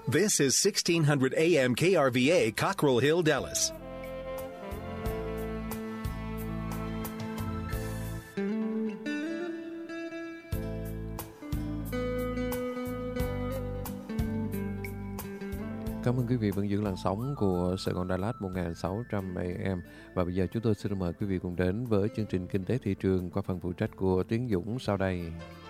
This is 1600 AM KRVA, Cockrell Hill, Dallas. Cảm ơn quý vị vẫn giữ làn sóng của Sài Gòn Đà Lạt 1600 AM. Và bây giờ chúng tôi xin mời quý vị cùng đến với chương trình Kinh tế thị trường qua phần phụ trách của Tiến Dũng sau đây.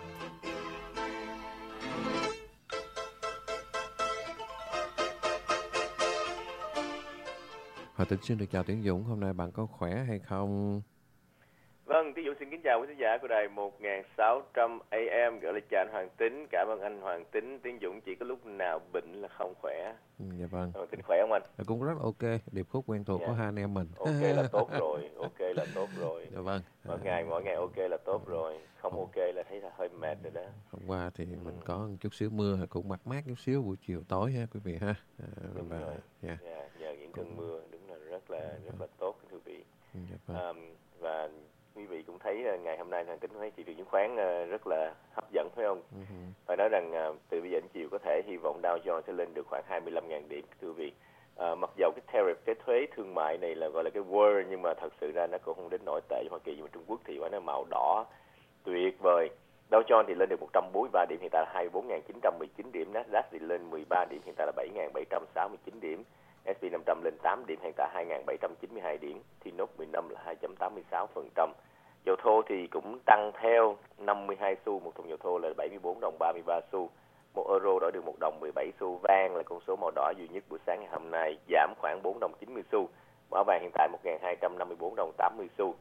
Hòa Tính xin được chào Tiến Dũng, hôm nay bạn có khỏe hay không? Vâng, Tiến Dũng xin kính chào quý khán giả của đài 1600 AM, gọi là chào anh Hoàng Tính. Cảm ơn anh Hoàng Tính. Tiến Dũng chỉ có lúc nào bệnh là không khỏe. Dạ vâng. Hoàng Tính khỏe không anh? Cũng rất là ok, điệp khúc quen thuộc của hai anh em mình. Ok là tốt rồi, ok là tốt rồi. Dạ vâng. Mỗi ngày ok là tốt rồi, không ok là thấy là hơi mệt rồi đó. Hôm qua thì mình có một chút xíu mưa, cũng mát mát chút xíu buổi chiều tối ha quý vị ha. Đúng rồi. Nhờ những cơn mưa đúng là rất là tốt quý vị. Dạ vâng. Và quý vị cũng thấy ngày hôm nay Hoàng Tính thấy thị trường chứng khoán rất là hấp dẫn phải không? Phải nói rằng từ bây giờ đến chiều có thể hy vọng Dow Jones sẽ lên được khoảng 25.000 điểm thưa quý vị. Mặc dầu cái tariff, cái thuế thương mại này là gọi là cái word, nhưng mà thật sự ra nó cũng không đến nổi tệ cho Hoa Kỳ, nhưng mà Trung Quốc thì nó màu đỏ tuyệt vời. Dow Jones thì lên được 143 điểm, hiện tại là 24.919 điểm, Nasdaq thì lên 13 điểm, hiện tại là 7.769 điểm, S&P 500 lên 8 điểm, hiện tại 2.792 điểm, thì nốt 15 là 2.86%. Dầu thô thì cũng tăng theo 52 xu, một thùng dầu thô là 74 đồng 33 xu. Một euro đổi được 1 đồng 17 xu. Vàng là con số màu đỏ duy nhất buổi sáng ngày hôm nay, giảm khoảng 4 đồng 90 xu. Mã vàng hiện tại 1.254 đồng 80 xu.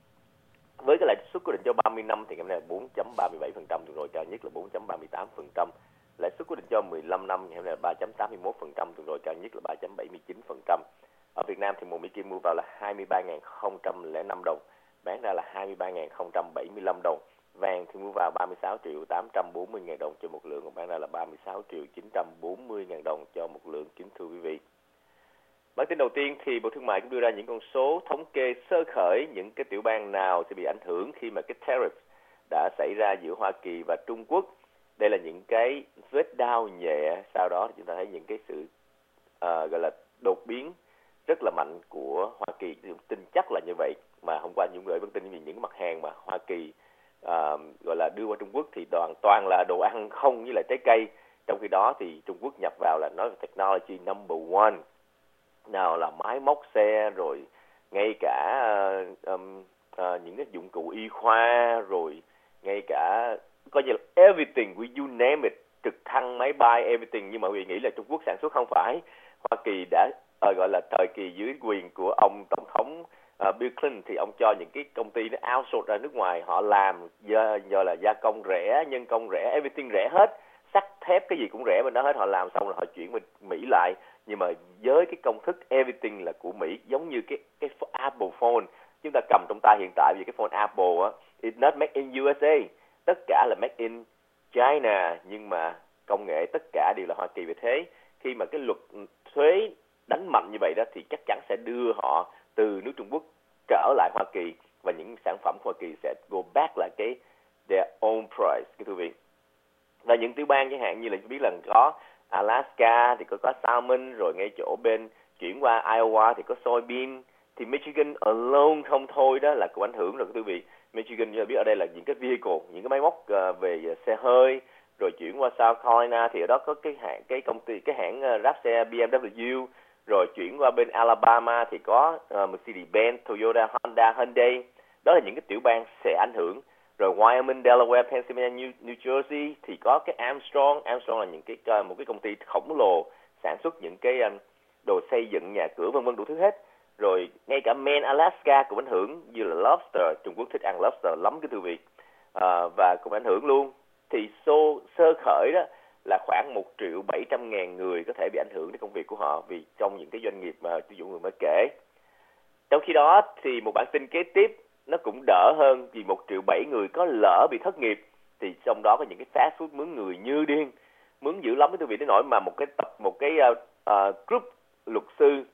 Với cái lãi suất quyết định cho 30 năm thì ngày hôm nay là 4.37%, tuần rồi cao nhất là 4.38%. Lãi suất quyết định cho 15 năm ngày hôm nay là 3.81%, tuần rồi cao nhất là 3.79%. Ở Việt Nam thì một Mỹ Kim mua vào là 23.005 đồng, bán ra là 23.075 đồng. Vàng thì mua vào 36.840.000 đồng cho một lượng, còn bán ra là 36.940.000 đồng cho một lượng, kính thưa quý vị. Bản tin đầu tiên thì Bộ Thương mại cũng đưa ra những con số thống kê sơ khởi những cái tiểu bang nào sẽ bị ảnh hưởng khi mà cái tariff đã xảy ra giữa Hoa Kỳ và Trung Quốc. Đây là những cái vết đau nhẹ, sau đó thì chúng ta thấy những cái sự gọi là đột biến rất là mạnh của Hoa Kỳ, tin chắc là như vậy. Mà hôm qua những người vẫn tin vì những mặt hàng mà Hoa Kỳ gọi là đưa qua Trung Quốc thì toàn là đồ ăn không với lại trái cây. Trong khi đó thì Trung Quốc nhập vào là nói về technology number one, nào là máy móc xe, rồi ngay cả những cái dụng cụ y khoa, rồi ngay cả coi như là everything, you name it, trực thăng, máy bay, everything. Nhưng mà quý vị nghĩ là Trung Quốc sản xuất, không phải. Hoa Kỳ đã gọi là thời kỳ dưới quyền của ông Tổng thống Bill Clinton thì ông cho những cái công ty nó outsource ra nước ngoài, họ làm do là gia công rẻ, nhân công rẻ, everything rẻ hết, sắt thép cái gì cũng rẻ bên đó hết, họ làm xong rồi họ chuyển bên Mỹ lại. Nhưng mà với cái công thức everything là của Mỹ, giống như cái Apple phone chúng ta cầm trong tay hiện tại, vì cái phone Apple á, it's not made in USA, tất cả là made in China, nhưng mà công nghệ tất cả đều là Hoa Kỳ. Vì thế khi mà cái luật thuế đánh mạnh như vậy đó thì chắc chắn sẽ đưa họ từ nước Trung Quốc trở lại Hoa Kỳ, và những sản phẩm Hoa Kỳ sẽ go back lại cái their own price, cái thưa quý vị. Và những tiểu bang chẳng hạn như là biết là có Alaska thì có salmon, rồi ngay chỗ bên chuyển qua Iowa thì có soybean, thì Michigan alone không thôi đó là cũng ảnh hưởng rồi, quý vị. Michigan như là biết ở đây là những cái vehicle, những cái máy móc về xe hơi, rồi chuyển qua South Carolina thì ở đó có cái công ty, cái hãng ráp xe BMW, rồi chuyển qua bên Alabama thì có Mercedes-Benz, Toyota, Honda, Hyundai. Đó là những cái tiểu bang sẽ ảnh hưởng. Rồi Wyoming, Delaware, Pennsylvania, New Jersey thì có cái Armstrong là những cái một cái công ty khổng lồ sản xuất những cái đồ xây dựng, nhà cửa, vân vân, đủ thứ hết. Rồi ngay cả Maine, Alaska cũng ảnh hưởng, như là lobster, Trung Quốc thích ăn lobster lắm cái thưa quý vị, và cũng ảnh hưởng luôn. Thì sơ khởi đó là khoảng 1.700.000 người có thể bị ảnh hưởng đến công việc của họ vì trong những cái doanh nghiệp mà tiêu dùng người mới kể. Trong khi đó thì một bản tin kế tiếp nó cũng đỡ hơn, vì 1.700.000 người có lỡ bị thất nghiệp, thì trong đó có những cái fast food mướn người như điên, mướn dữ lắm cái thưa quý vị, đến nỗi mà một cái group luật sư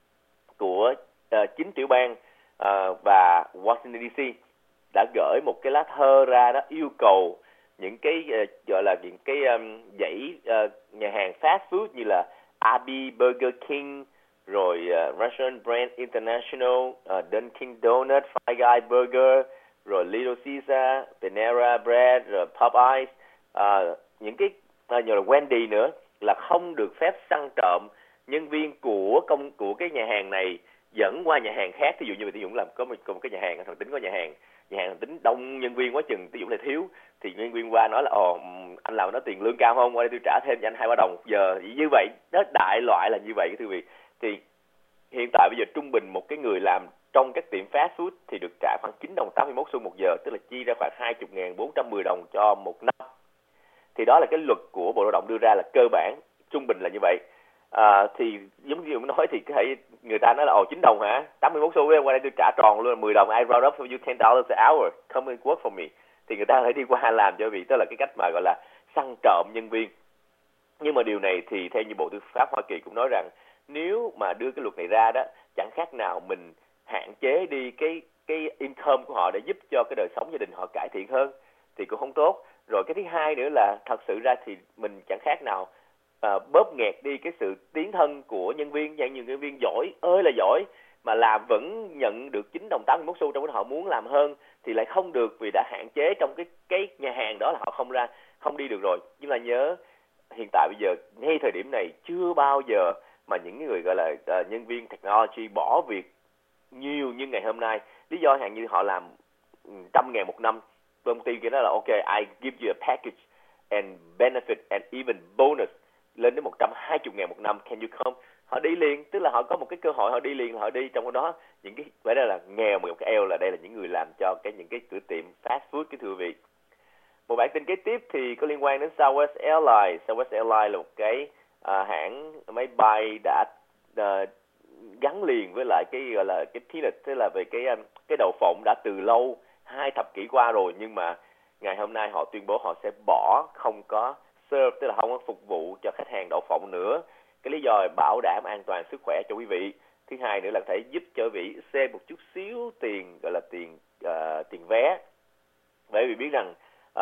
của 9 tiểu bang và Washington DC đã gửi một cái lá thơ ra đó, yêu cầu những cái gọi là những cái dãy nhà hàng fast food như là Arby's, Burger King, rồi Restaurant Brand International, Dunkin' Donuts, Five Guys Burger, rồi Little Caesar, Panera Bread, rồi Popeyes, những cái như là Wendy nữa, là không được phép săn trộm nhân viên của cái nhà hàng này dẫn qua nhà hàng khác. Ví dụ như Thí Dũng làm có một cái nhà hàng, thằng Tính có nhà hàng thằng Tính đông nhân viên quá chừng, Thí Dũng lại thiếu, thì nhân viên qua nói là anh làm nó tiền lương cao không, qua đây tôi trả thêm cho anh 2-3 đồng giờ, như vậy đó, đại loại là như vậy thưa quý vị. Thì hiện tại bây giờ trung bình một cái người làm trong các tiệm fast food thì được trả khoảng 9 đồng 81 xu một giờ, tức là chia ra khoảng 20.410 đồng cho một năm. Thì đó là cái luật của Bộ Lao động đưa ra, là cơ bản trung bình là như vậy. Thì giống như nói thì thấy người ta nói là 9 đồng hả, 81 xu, qua đây tôi trả tròn luôn là 10 đồng, I round up for you $10 an hour, come and work for me. Thì người ta phải đi qua làm cho vị, tức là cái cách mà gọi là săn trộm nhân viên. Nhưng mà điều này thì theo như Bộ Tư pháp Hoa Kỳ cũng nói rằng nếu mà đưa cái luật này ra đó, chẳng khác nào mình hạn chế đi cái income của họ để giúp cho cái đời sống gia đình họ cải thiện hơn, thì cũng không tốt. Rồi cái thứ hai nữa là thật sự ra thì mình chẳng khác nào bóp nghẹt đi cái sự tiến thân của nhân viên. Những nhân viên giỏi ơi là giỏi mà làm vẫn nhận được 9 đồng 81 xu, trong đó họ muốn làm hơn thì lại không được, vì đã hạn chế trong cái nhà hàng đó là họ không đi được rồi. Nhưng mà nhớ hiện tại bây giờ ngay thời điểm này chưa bao giờ mà những người gọi là nhân viên technology bỏ việc nhiều như ngày hôm nay. Lý do hàng như họ làm 100.000 một năm, công ty kia nói là ok, I give you a package and benefit and even bonus lên đến 120.000 một năm, can you come? Họ đi liền, tức là họ có một cái cơ hội họ đi liền, họ đi. Trong đó những cái phải là nghèo một cái eo, là đây là những người làm cho những cái cửa tiệm fast food, cái thưa quý vị. Một bản tin kế tiếp thì có liên quan đến Southwest Airlines. Southwest Airlines là một cái hãng máy bay đã gắn liền với lại cái gọi là cái peanut, tức là về cái đậu phộng đã từ lâu 2 thập kỷ qua rồi, nhưng mà ngày hôm nay họ tuyên bố họ sẽ bỏ, không có serve, tức là không có phục vụ cho khách hàng đậu phộng nữa. Cái lý do là bảo đảm an toàn sức khỏe cho quý vị. Thứ hai nữa là thể giúp cho quý vị save một chút xíu tiền, gọi là tiền vé. Bởi vì biết rằng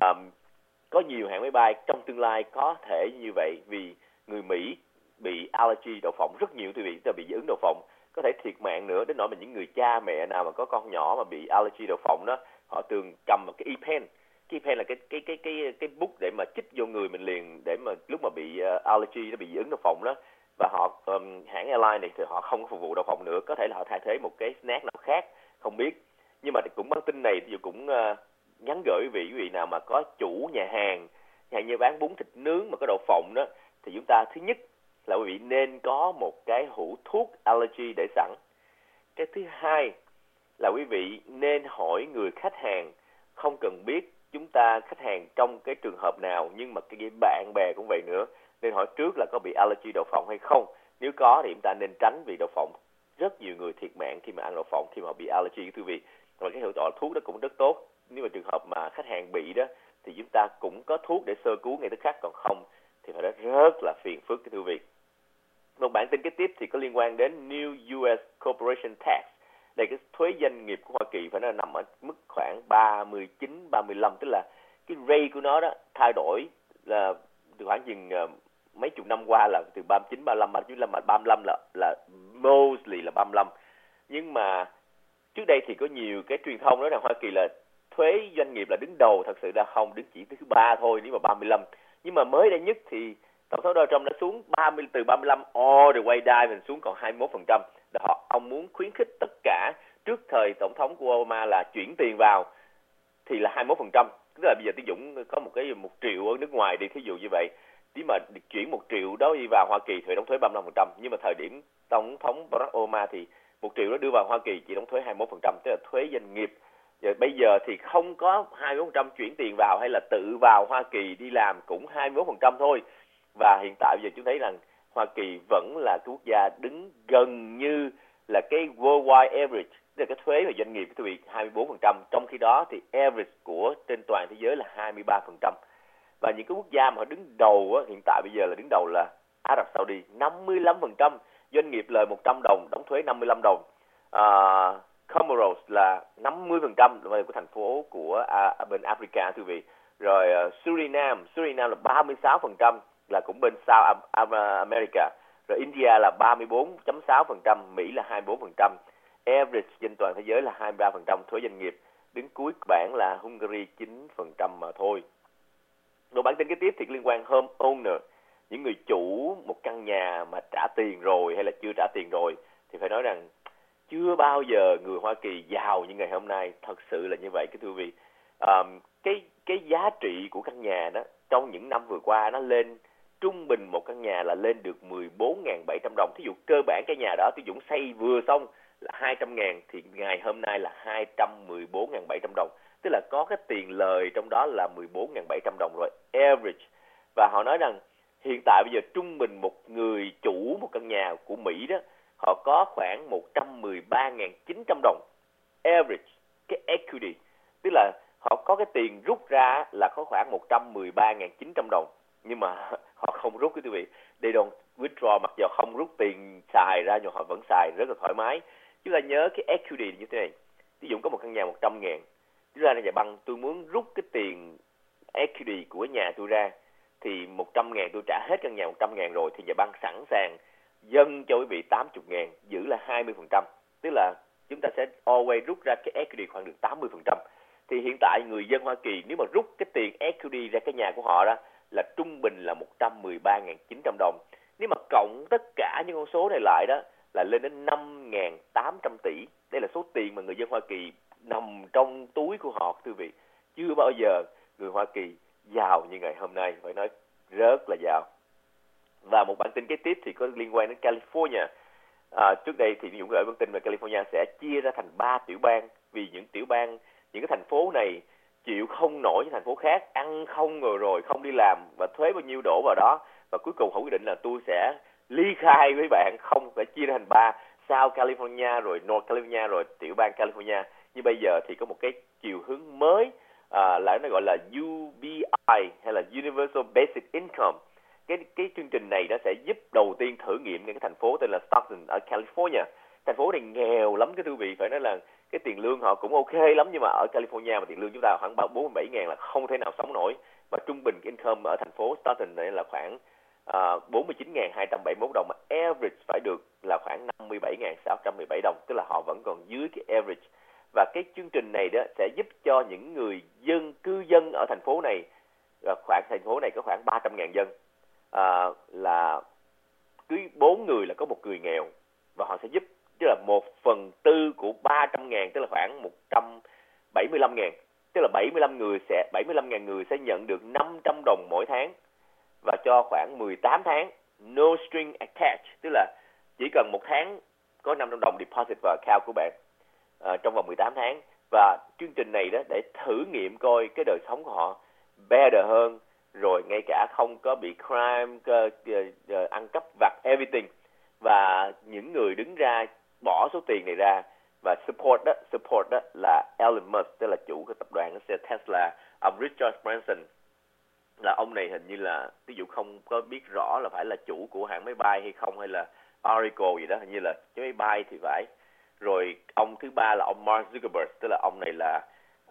có nhiều hãng máy bay trong tương lai có thể như vậy, vì người Mỹ bị allergy đậu phộng rất nhiều, quý vị, tức là bị dị ứng đậu phộng, có thể thiệt mạng nữa. Đến nỗi mà những người cha mẹ nào mà có con nhỏ mà bị allergy đậu phộng đó, họ thường cầm một cái e-pen. Cái e-pen là cái bút để mà chích vô người mình liền, để mà lúc mà bị allergy, nó bị dị ứng đậu phộng đó. Và họ hãng airline này thì họ không phục vụ đậu phộng nữa, có thể là họ thay thế một cái snack nào khác, không biết. Nhưng mà cũng bản tin này thì cũng nhắn gửi quý vị nào mà có chủ nhà hàng như bán bún thịt nướng mà có đậu phộng đó, thì chúng ta thứ nhất là quý vị nên có một cái hũ thuốc allergy để sẵn. Cái thứ hai là quý vị nên hỏi người khách hàng, không cần biết chúng ta khách hàng trong cái trường hợp nào, nhưng mà cái bạn bè cũng vậy nữa, nên hỏi trước là có bị allergy đậu phộng hay không. Nếu có thì chúng ta nên tránh vì đậu phộng. Rất nhiều người thiệt mạng khi mà ăn đậu phộng, khi mà bị allergy, thưa quý vị. Và cái hiệu quả thuốc đó cũng rất tốt. Nếu mà trường hợp mà khách hàng bị đó thì chúng ta cũng có thuốc để sơ cứu ngay tức khắc, còn không thì phải rất là phiền phức, thưa quý vị. Một bản tin kế tiếp thì có liên quan đến New US Corporation Tax. Đây, cái thuế doanh nghiệp của Hoa Kỳ phải nói nằm ở mức khoảng 39-35, tức là cái rate của nó đó thay đổi là từ khoảng chừng mấy chục năm qua là từ 39-35 là mostly là 35. Nhưng mà trước đây thì có nhiều cái truyền thông nói rằng Hoa Kỳ là thuế doanh nghiệp là đứng đầu, thật sự là không, đứng chỉ thứ 3 thôi nếu mà 35. Nhưng mà mới đây nhất thì Tổng thống Donald Trump đã xuống từ 35 all the way down, mình xuống còn 21%. Ông muốn khuyến khích tất cả, trước thời Tổng thống của Obama là chuyển tiền vào thì là 21%. Tức là bây giờ Tiến Dũng có một cái 1 triệu ở nước ngoài đi, thí dụ như vậy, nếu mà chuyển 1 triệu đó đi vào Hoa Kỳ thì phải đóng thuế 35%. Nhưng mà thời điểm Tổng thống Barack Obama thì 1 triệu đó đưa vào Hoa Kỳ chỉ đóng thuế 21%, tức là thuế doanh nghiệp. Bây giờ thì không có 21% chuyển tiền vào, hay là tự vào Hoa Kỳ đi làm cũng 21% thôi. Và hiện tại bây giờ chúng thấy rằng Hoa Kỳ vẫn là quốc gia đứng gần như là cái worldwide average, tức là cái thuế về doanh nghiệp thưa quý vị 24%, trong khi đó thì average của trên toàn thế giới là 23%. Và những cái quốc gia mà họ đứng đầu á, hiện tại bây giờ là đứng đầu là Ả Rập Saudi 55%, doanh nghiệp lời 100 đồng đóng thuế 55 đồng. Comoros là 50% của thành phố của bên Africa thưa quý vị. Rồi Suriname là 36%, là cũng bên South America. Rồi India là 34.6%, Mỹ là 24%. Average trên toàn thế giới là 23% thuế doanh nghiệp. Đứng cuối bảng là Hungary 9% mà thôi. Rồi bản tin kế tiếp thì liên quan homeowner, những người chủ một căn nhà mà trả tiền rồi hay là chưa trả tiền rồi, thì phải nói rằng chưa bao giờ người Hoa Kỳ giàu như ngày hôm nay. Thật sự là như vậy cái thưa quý vị. Cái giá trị của căn nhà đó trong những năm vừa qua nó lên, trung bình một căn nhà là lên được 14.700 đồng. Thí dụ cơ bản cái nhà đó Tú Dũng xây vừa xong là 200.000 thì ngày hôm nay là 214.700 đồng. Tức là có cái tiền lời trong đó là 14.700 đồng rồi, average. Và họ nói rằng hiện tại bây giờ trung bình một người chủ một căn nhà của Mỹ đó, họ có khoảng 113.900 đồng average, cái equity. Tức là họ có cái tiền rút ra là có khoảng 113.900 đồng. Nhưng mà họ không rút cái quý vị. They don't withdraw, mặc dù không rút tiền xài ra nhưng họ vẫn xài rất là thoải mái. Chúng ta nhớ cái equity như thế này. Ví dụ có một căn nhà 100.000, chúng ta là bằng tôi muốn rút cái tiền equity của nhà tôi ra, thì 100.000 tôi trả hết căn nhà 100.000 rồi, thì nhà băng sẵn sàng dâng cho quý vị 80.000, giữ là 20%. Tức là chúng ta sẽ always rút ra cái equity khoảng được 80%. Thì hiện tại người dân Hoa Kỳ nếu mà rút cái tiền equity ra cái nhà của họ đó là trung bình là 113.900 đồng. Nếu mà cộng tất cả những con số này lại đó là lên đến 5.800 tỷ. Đây là số tiền mà người dân Hoa Kỳ nằm trong túi của họ, quý vị. Chưa bao giờ người Hoa Kỳ giàu như ngày hôm nay, phải nói rất là giàu. Và một bản tin kế tiếp thì có liên quan đến California. Trước đây thì những bản tin về California sẽ chia ra thành 3 tiểu bang, vì những tiểu bang, những cái thành phố này chịu không nổi những thành phố khác, ăn không rồi không đi làm và thuế bao nhiêu đổ vào đó, và cuối cùng họ quyết định là tôi sẽ ly khai với bạn, không phải chia ra thành 3, South California rồi North California rồi tiểu bang California. Nhưng bây giờ thì có một cái chiều hướng mới, là nó gọi là UBI hay là Universal Basic Income. Cái chương trình này nó sẽ giúp đầu tiên thử nghiệm những cái thành phố tên là Stockton ở California. Thành phố này nghèo lắm cái thưa quý vị, phải nói là cái tiền lương họ cũng ok lắm, nhưng mà ở California mà tiền lương chúng ta khoảng 47.000 là không thể nào sống nổi. Và trung bình cái income ở thành phố Stockton này là khoảng 49.271 đồng, mà average phải được là khoảng 57.617 đồng, tức là họ vẫn còn dưới cái average. Và cái chương trình này đó sẽ giúp cho những người cư dân ở thành phố này, thành phố này có khoảng 300.000 dân, là cứ 4 người là có một người nghèo, và họ sẽ giúp, tức là 1/4 của 300.000, tức là khoảng 175.000, tức là 75.000 người sẽ nhận được 500 đồng mỗi tháng, và cho khoảng 18 tháng no string attached, tức là chỉ cần một tháng có 500 đồng deposit vào account của bạn trong vòng 18 tháng. Và chương trình này đó để thử nghiệm coi cái đời sống của họ better hơn, rồi ngay cả không có bị crime, ăn cắp vặt, everything. Và những người đứng ra bỏ số tiền này ra và support đó là Elon Musk, tức là chủ của tập đoàn xe Tesla, ông Richard Branson. Là ông này hình như là, ví dụ không có biết rõ là phải là chủ của hãng máy bay hay không, hay là Oracle gì đó, hình như là cái máy bay thì phải. Rồi ông thứ ba là ông Mark Zuckerberg, tức là ông này là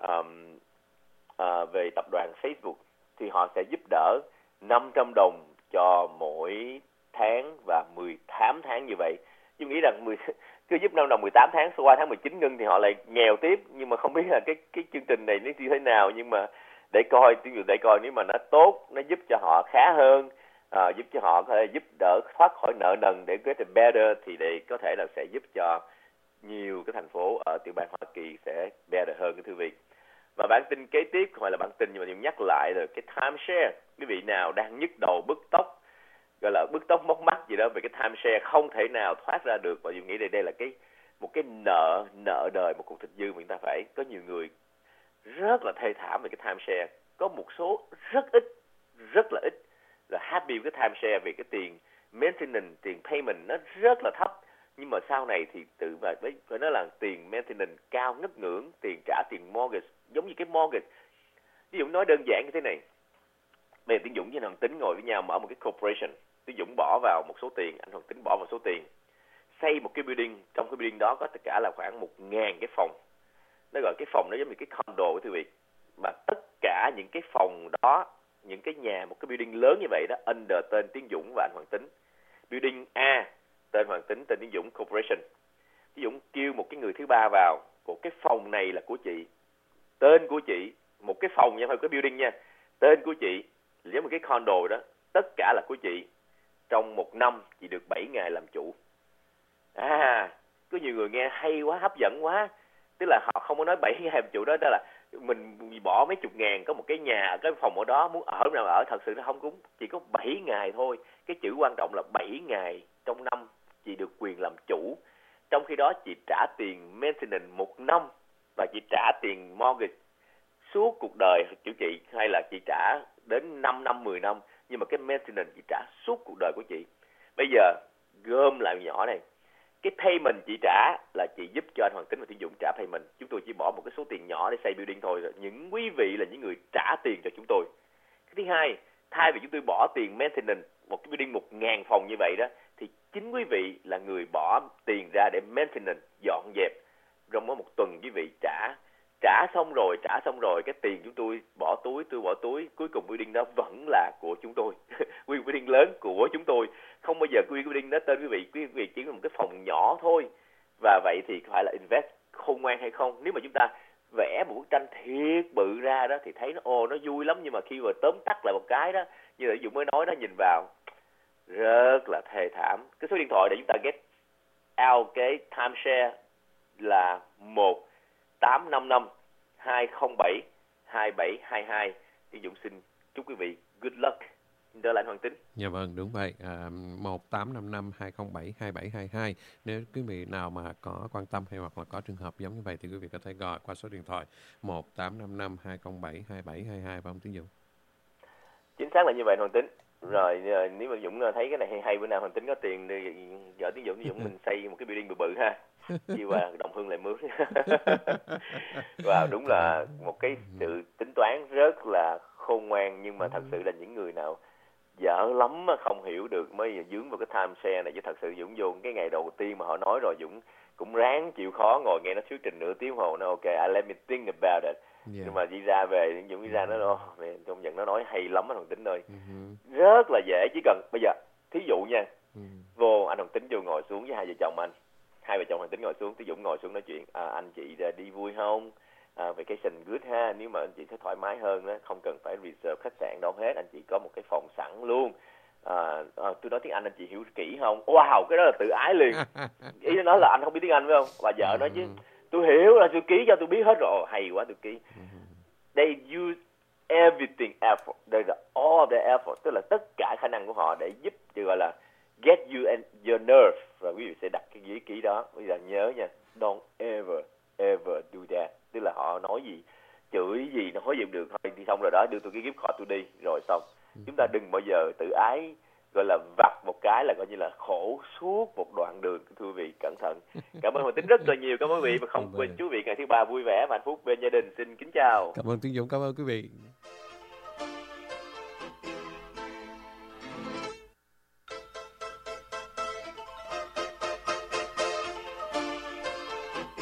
về tập đoàn Facebook, thì họ sẽ giúp đỡ 500 đồng cho mỗi tháng và 18 tháng như vậy. Tôi nghĩ rằng cứ giúp 5 đồng 18 tháng, sau qua tháng 19 ngưng thì họ lại nghèo tiếp. Nhưng mà không biết là cái chương trình này nó như thế nào, nhưng mà để coi nếu mà nó tốt, nó giúp cho họ khá hơn, giúp cho họ có thể giúp đỡ thoát khỏi nợ nần để get better, thì để có thể là sẽ giúp cho nhiều cái thành phố ở tiểu bang Hoa Kỳ sẽ better hơn cái thưa vị. Và bản tin kế tiếp không phải là bản tin, nhưng mà tôi nhắc lại rồi, cái timeshare. Quý vị nào đang nhức đầu bứt tóc, gọi là bứt tóc móc mắt gì đó về cái timeshare, không thể nào thoát ra được, và tôi nghĩ đây là một cái nợ đời, một cục thịt dư mà chúng ta phải, có nhiều người rất là thê thảm về cái timeshare. Có một số rất là ít là happy với cái timeshare vì cái tiền maintenance, tiền payment nó rất là thấp. Nhưng mà sau này thì tự phải nói là tiền maintenance cao ngất ngưỡng, tiền trả tiền mortgage, giống như cái mortgage. Ví dụ nói đơn giản như thế này, bây giờ Tiến Dũng với anh Hoàng Tính ngồi với nhau mở một cái corporation, Tiến Dũng bỏ vào một số tiền, anh Hoàng Tính bỏ vào số tiền, xây một cái building, trong cái building đó có tất cả là khoảng 1.000 cái phòng. Nó gọi cái phòng nó giống như cái condo quý vị, mà tất cả những cái phòng đó, những cái nhà, một cái building lớn như vậy đó, under tên Tiến Dũng và anh Hoàng Tính. Building A tên Hoàng Tính, tên Tiến Dũng Corporation. Tiến Dũng kêu một cái người thứ ba vào, một cái phòng này là của chị, tên của chị, một cái phòng nha, không phải cái building nha, tên của chị, giống một cái condo đó, tất cả là của chị. Trong 1 năm chị được 7 ngày làm chủ. Có nhiều người nghe hay quá, hấp dẫn quá. Tức là họ không có nói 7 ngày làm chủ đó, đó là mình bỏ mấy chục ngàn có một cái nhà ở cái phòng ở đó, muốn ở nào ở, thật sự nó không cũng chỉ có 7 ngày thôi. Cái chữ quan trọng là 7 ngày trong năm chị được quyền làm chủ. Trong khi đó chị trả tiền maintenance 1 năm và chị trả tiền mortgage suốt cuộc đời của chị, hay là chị trả đến 5 năm, 10 năm, nhưng mà cái maintenance chị trả suốt cuộc đời của chị. Bây giờ gom lại nhỏ này, cái payment chị trả là chị giúp cho anh Hoàng Tính và Tiến Dũng trả payment. Chúng tôi chỉ bỏ một cái số tiền nhỏ để xây building thôi. Những quý vị là những người trả tiền cho chúng tôi. Cái thứ hai, thay vì chúng tôi bỏ tiền maintenance một cái building 1.000 phòng như vậy đó, thì chính quý vị là người bỏ tiền ra để maintenance, dọn dẹp. Trong một tuần quý vị trả xong rồi cái tiền chúng tôi bỏ túi, cuối cùng building đó vẫn là của chúng tôi. Building lớn của chúng tôi, không bao giờ building đó tên quý vị chỉ có một cái phòng nhỏ thôi. Và vậy thì phải là invest khôn ngoan hay không? Nếu mà chúng ta vẽ một bức tranh thiệt bự ra đó thì thấy nó vui lắm, nhưng mà khi mà tóm tắt lại một cái đó, như là Dũng mới nói đó, nhìn vào rất là thê thảm. Cái số điện thoại để chúng ta get out cái timeshare là 1855 207 2722. Thì Dũng xin chúc quý vị good luck. Đó là anh Hoàng Tính. Dạ vâng, đúng vậy. 1855 207 2722. Nếu quý vị nào mà có quan tâm hay hoặc là có trường hợp giống như vậy thì quý vị có thể gọi qua số điện thoại 1855 207 2722 và ông Tiến Dũng. Chính xác là như vậy Hoàng Tính. Rồi nếu mà Dũng thấy cái này hay bữa nào Hoàng Tính có tiền thì vợ Tiến Dũng mình xây một cái building bự ha. Chi qua Đồng Hương lại mướn. Và đúng là một cái sự tính toán rất là khôn ngoan, nhưng mà thật sự là những người nào dở lắm mà không hiểu được mới dướng vào cái timeshare này. Chứ thật sự Dũng vô cái ngày đầu tiên mà họ nói rồi, Dũng cũng ráng chịu khó ngồi nghe nó thuyết trình nửa tiếng hồ, nó ok, let me think about it. Nhưng mà đi ra về, Dũng đi ra nó công nhận nó nói hay lắm anh Hoàng Tính ơi. Rất là dễ, chỉ cần bây giờ thí dụ nha, vô anh Hoàng Tính vô ngồi xuống với hai vợ chồng anh, hai vợ chồng Hoàng Tính ngồi xuống, Tiến Dũng ngồi xuống nói chuyện, anh chị đi vui không, vacation good ha, nếu mà anh chị thấy thoải mái hơn đó, không cần phải reserve khách sạn đâu hết, anh chị có một cái phòng sẵn luôn. Tôi nói tiếng Anh anh chị hiểu kỹ không? Wow, cái đó là tự ái liền. Ý nó nói là anh không biết tiếng Anh phải không? Và vợ nói chứ tôi hiểu, là tôi ký cho tôi biết hết rồi. Hay quá, tôi ký. They use everything effort. Đây là all of the effort, tức là tất cả khả năng của họ để giúp, gọi là get you and your nerve. Và quý vị sẽ đặt cái giấy ký đó. Bây giờ nhớ nha, don't ever do that. Tức là họ nói gì, chửi gì, nói gì cũng được, thôi đi xong rồi đó, đưa tôi cái gift card tôi đi, rồi xong. Chúng ta đừng bao giờ tự ái, gọi là vặt một cái là coi như là khổ suốt một đoạn đường. Thưa quý vị, cẩn thận. Cảm ơn Hoàng Tính rất là nhiều. Cảm ơn quý vị, và không quên chú vị ngày thứ ba vui vẻ và hạnh phúc bên gia đình. Xin kính chào. Cảm ơn Tiến Dũng, cảm ơn quý vị.